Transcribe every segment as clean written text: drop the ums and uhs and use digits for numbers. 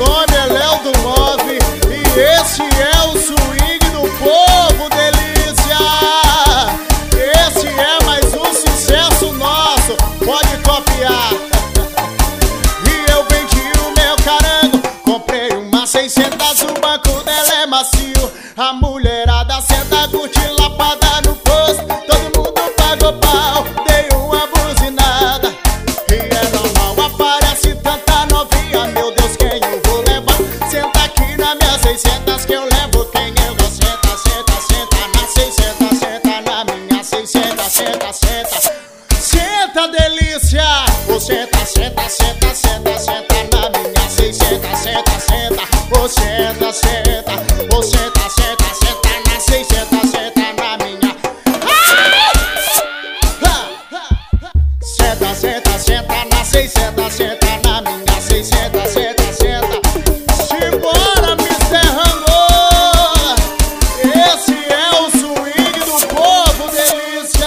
nome é Léo do Move e esse é o swing do povo, delícia. Esse é mais um sucesso nosso, pode copiar. E eu vendi o meu carango, comprei uma 600, o banco dela é macio. A mulherada senta, curte lapada no posto, todo mundo pagou pau, dei uma buzinada. E é normal, aparece tanta novinha, meu Deus, quem eu vou levar? Senta aqui na minha 600 que eu levo quem eu vou. Senta, senta, senta na 600, senta na minha 600, senta, senta. Senta, delícia! Ô, senta, senta, senta, senta, senta na minha 600, senta, senta. Ô, senta, senta, ô, senta, senta, senta na 600, senta na minha. Senta, senta, senta na 600, senta na minha 600, senta, senta. Simbora, Mr. Rango! Esse é o swing do povo, delícia!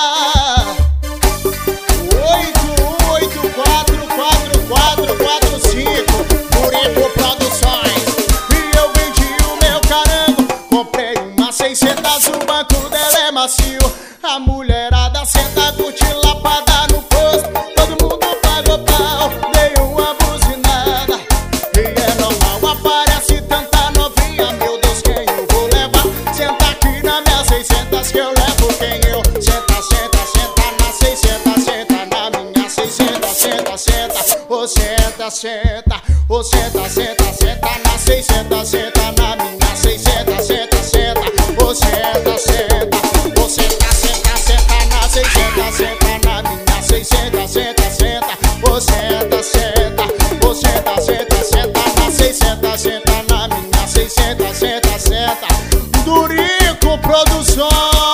81844445 Murico Produções. E eu vendi o meu carango, comprei uma 600, o banco dela é macio. A mulherada senta, curte lapada no posto, todo mundo pagou pau, dei uma buzinada. E é normal, aparece tanta novinha, meu Deus, quem eu vou levar? Senta aqui na minha 600 que eu levo quem eu. Senta, senta, senta na 600, senta na minha 600, senta, senta. Ô, senta, senta, ô, senta, senta, senta na 600, senta na minha 600, senta, senta. Ô, senta, senta, ô, senta, senta, senta na 600, senta na minha 600, senta, senta. Ô, senta, senta, ô, senta, senta, senta na 600, senta na minha 600, senta, senta. Durico Produções.